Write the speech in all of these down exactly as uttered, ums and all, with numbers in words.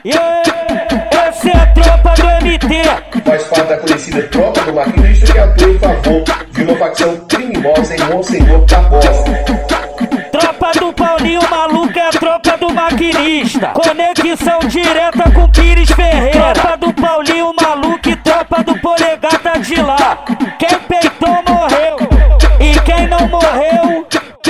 Yeah, essa é a tropa do M T. Faz parte da conhecida tropa do maquinista que atua em favor de uma facção criminosa em Monsenhor Tabosa. Tropa do Paulinho Maluco é a tropa do maquinista. Conexão direta com Pires Ferreira. Tropa do Paulinho Maluco e tropa do Polegada de lá. Quem peitou morreu e quem não morreu,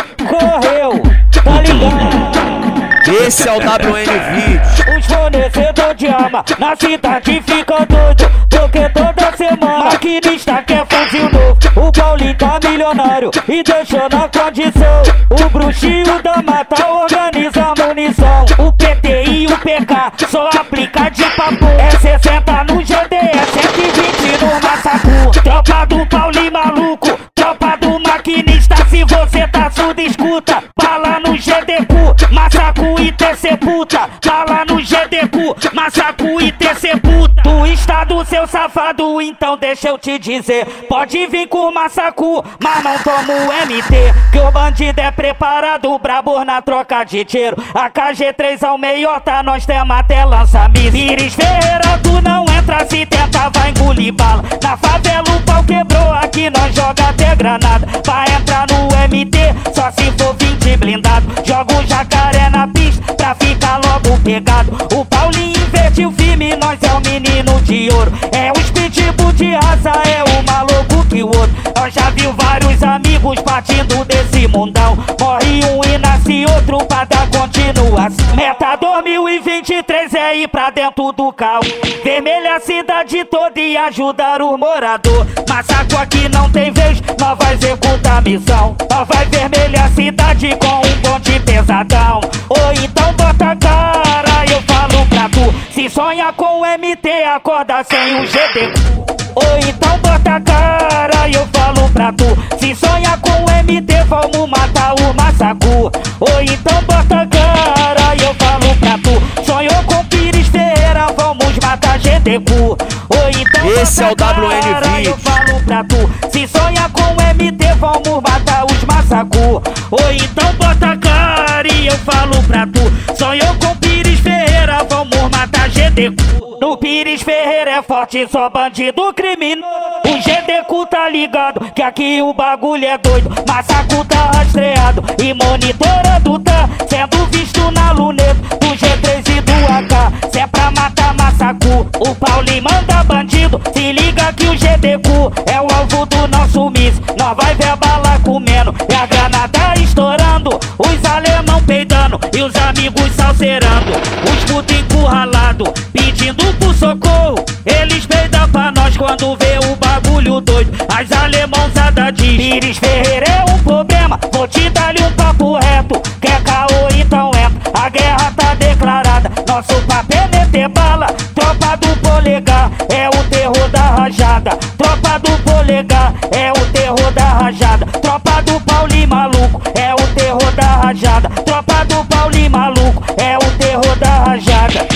correu. Tá ligado? Esse é o W N Vídeos. Os fornecedores de arma na cidade fica doido, porque toda semana maquinista quer fuzil novo. O Paulinho tá milionário e deixou na condição. O bruxinho da mata organiza a munição. O P T e o P K só aplica de papo. É sessenta no G D, é cento e vinte no Massacu. Tropa do Paulinho Maluco, tropa do maquinista. Se você tá surdo, escuta. Bala no G D Q, Massacu e T C puta. Bala no G D Q, Massacu e T C puta. Tu está do seu safado, então deixa eu te dizer. Pode vir com o Massacu, mas não toma o M T. Que o bandido é preparado, brabo na troca de tiro. A K G três ao meiota, nós temos até lança-míssil. Pires Ferreira, tu não entra, se tenta vai engolir bala. Na favela o pau quebrou, aqui nós joga até granada. Vai entrar no M T, só se for vinte blindado. Joga o jacaré na pista, pra ficar logo pegado. O Paulinho invertiu firme, nós é o menino de ouro. É o pitbull de raça, é o maluco que o outro. Nós já viu vários amigos partindo desse mundão. Morre um e nasce outro pra dar continuação. Meta dois mil e vinte e três é ir pra dentro do caos. Vermelha a cidade toda e ajudar o morador. Massacu aqui não tem vez, nós vai executar a missão. Nós vai vermelhar a cidade com um bonde pesadão. Ou então bota a cara, eu falo pra tu. Se sonha com o M T, acorda sem o G D Q. Ou então bota a cara, eu falo pra tu. Se sonha com o M T, vamos matar o Massacu. Ou então bota a cara, eu falo pra tu. Sonhou com Pires Ferreira, vamos matar G D Q. Ou então esse é o W N Vídeos. Eu falo pra tu. Se sonha com o M T, vamos matar os Massacu. Ou então bota a cara e eu falo pra tu. Sonhou com Pires Ferreira, vamos matar G D Q. No Pires Ferreira é forte, só bandido criminoso. O G D Q tá ligado, que aqui o bagulho é doido. Massacu tá rastreado e monitorando tá sendo visto na luneta do G três e do A K. Se é pra matar Massacu, o Paulinho manda bandido. Se liga que o G D Q é o alvo do nosso míssil. Nós vai ver a bala comendo e a granada estourando. Os alemão peidando e os amigos salseirando. Os putos encurralado pedindo por socorro. Eles peidam pra nós quando vê o bagulho doido. As alemãozada diz: Pires Ferreira é um problema, vou te dar-lhe um papo reto. Quer caô, então entra, a guerra tá declarada. Nosso papo é meter bala. Tropa do Polegar é o terror da rajada. Tropa do Polegar é o terror da rajada. Tropa do Paulinho Maluco é o terror da rajada. Tropa do Paulinho Maluco é o terror da rajada.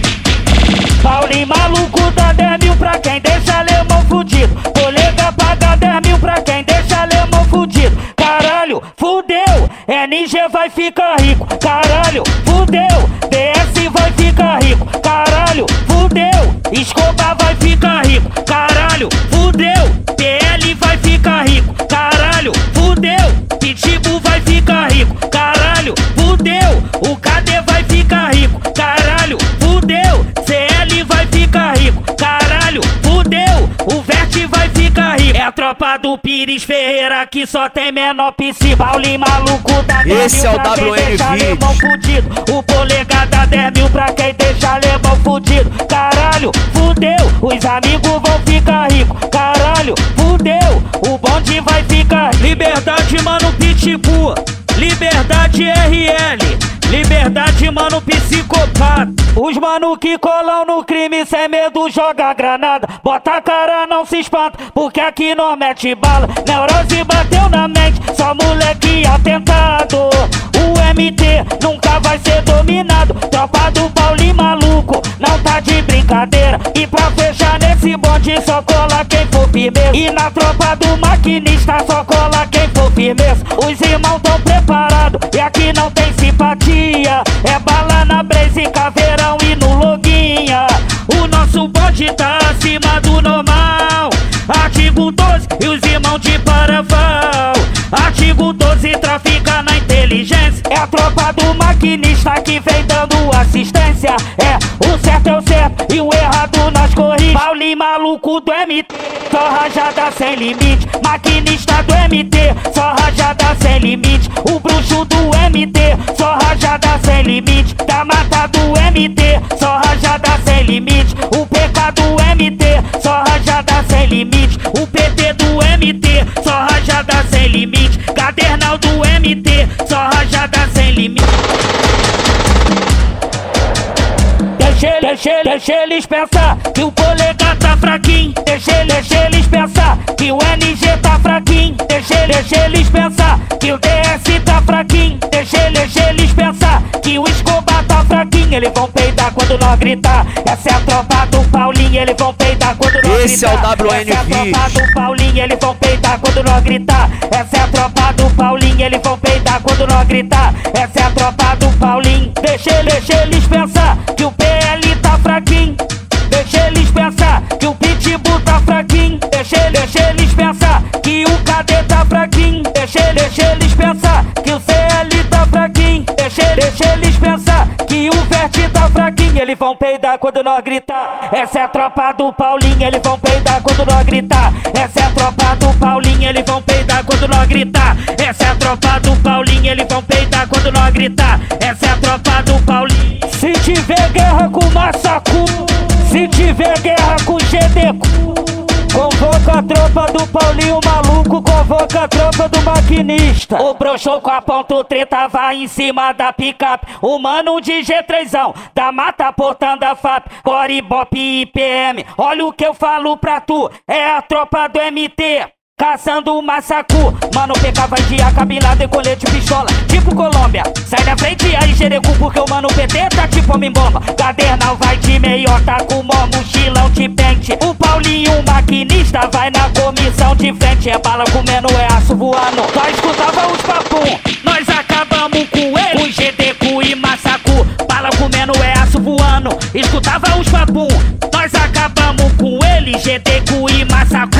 Paulinho Maluco dá dez mil pra quem deixa alemão fudido. Polegar paga dez mil pra quem deixa alemão fudido. Caralho, fudeu, N G vai ficar rico. Caralho, fudeu, D S vai ficar rico. Caralho, fudeu, Escobar vai ficar rico. Caralho, fudeu, P L vai ficar rico. Caralho, fudeu, Pitbull vai ficar rico. Caralho, fudeu, o K D vai ficar rico. Caralho, fudeu, C L vai ficar rico. Caralho, fudeu, o Vert vai ficar rico. É a tropa do Pires Ferreira que só tem menor psi. Paulinho Maluco dá dez esse mil é o pra quem W N deixa Vídeos. alemão fudido. O Polegar dá dez mil pra quem deixa alemão fudido. Caralho, fudeu, os amigos vão ficar ricos. Caralho, fudeu, o bonde vai ficar rico. Liberdade, mano, Pitbull. Liberdade, R L. Liberdade, mano, psicopata. Os mano que colam no crime sem medo joga granada. Bota a cara, não se espanta, porque aqui nós mete bala. Neurose bateu na mente, só moleque atentado. O M T nunca vai ser dominado. Tropa do Paulinho Maluco não tá de brincadeira. E pra fechar nesse bonde só cola quem for firmeza. E na tropa do maquinista só cola quem for firmeza. Os irmãos tão preparados e aqui não tem simpatia. É bala na Blaze, caveirão e no login. a tropa do maquinista que vem dando assistência. É, o certo é o certo e o errado nós corrige. Paulinho maluco do M T, só rajada sem limite. Maquinista do M T, só rajada sem limite. O bruxo do M T, só rajada sem limite. Da mata do M T, só rajada sem limite. O P K do M T, só rajada sem limite. O P T do M T, só rajada sem limite. Cadernal do M T, só rajada sem limite. Deixa, deixa, deixa eles pensar que o Polegar tá fraquinho. Deixa, deixa eles pensar que o N G tá fraquinho. Deixa, deixa eles pensar que o D S tá fraquinho. Deixa, deixa eles pensar que o Escobar tá fraquinho. Eles vão peidar quando nós gritar. Essa é a tropa do Paulinho. Eles vão peidar quando nós gritar. Esse é o W N Essa é a tropa do Paulinho. Eles vão peidar quando nós gritar. Essa é a tropa do Paulinho. Eles vão peidar quando nós gritar. Essa é a tropa do Paulinho. Deixa, deixa eles pensar que o P L tá fraquinho. Deixa eles pensar que o Pitbull tá fraquinho. Deixa, deixa eles pensar que o K D tá fraquinho. Deixa, deixa eles pensar que o C L tá fraquinho. Deixa, deixa eles pensar que o Vert tá fraquinho. Eles vão peidar quando nós gritar. Essa é a tropa do Paulinho. Eles vão peidar quando nós gritar. Essa é a tropa do Paulinho. Eles vão peidar quando nós gritar. Essa é a tropa do Paulinho. Eles vão peidar quando nós gritar. Essa é a tropa do Paulinho. Se tiver guerra com Massacu, se tiver guerra com G D Q, convoca a tropa do Paulinho maluco, convoca a tropa do maquinista. O broxou com a ponto trinta vai em cima da picape. O mano de G três ão, da mata portando a F A P, Core, Bop e I P M. Olha o que eu falo pra tu, é a tropa do M T caçando o Massacu. Mano, P K vai de A K bilado e colete pistola, tipo Colômbia. Sai da frente aí, Jerecu, porque o mano P T tá tipo homem-bomba. Cadernal vai de meiota com mó mochilão de pente. O Paulinho, maquinista, vai na comissão de frente. É bala comendo, é aço voando. Só escutava os papum, nós acabamos com ele. O G D Q e Massacu, bala comendo, é aço voando. Escutava os papum, nós acabamos com ele. G D Q e Massacu.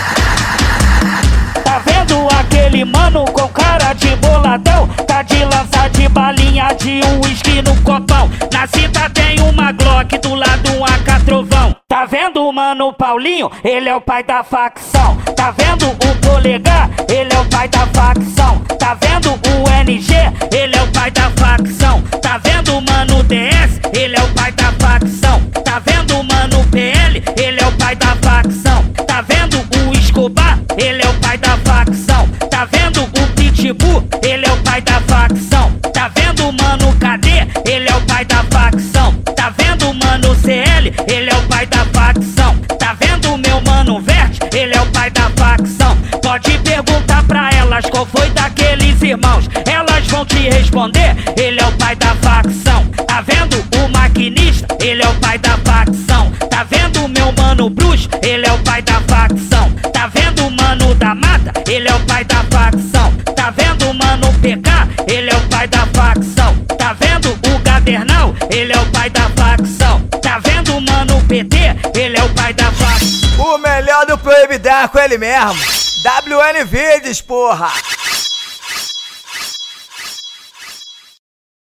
Tá vendo aquele mano com cara de boladão? Tá de lança de balinha de uísque no copão. Na cita tem uma Glock, do lado um A K trovão. Tá vendo o mano Paulinho? Ele é o pai da facção. Tá vendo o Polegar? Ele é o pai da facção. Tá vendo o N G? Ele é o pai da facção. Tá vendo o mano D S? Ele é o pai da facção. Tá vendo o mano P L? Ele é o pai da facção. Tá vendo o Escobar? Ele é o pai da facção. Tá vendo o Pitbull? Ele é o pai da facção. Tá vendo o mano K D? Ele é o pai da facção. Tá vendo o mano C L? Ele é o pai da facção. Tá vendo o meu mano Vert? Ele é o pai da facção. Pode perguntar pra elas qual foi daqueles irmãos, elas vão te responder. Ele é o pai da facção. Tá vendo o maquinista? Ele é o pai da facção. Tá vendo o meu mano Bruxo? Ele é o pai da facção. Tá vendo o mano da mata? Ele é o pai da facção. Tá vendo o mano P K? Ele é o pai da facção. Tá vendo o Cadernal? Ele é o pai da facção. Tá vendo o mano P T? Ele é o pai da facção. O melhor do Proibidar com ele mesmo, W N Vídeos, porra!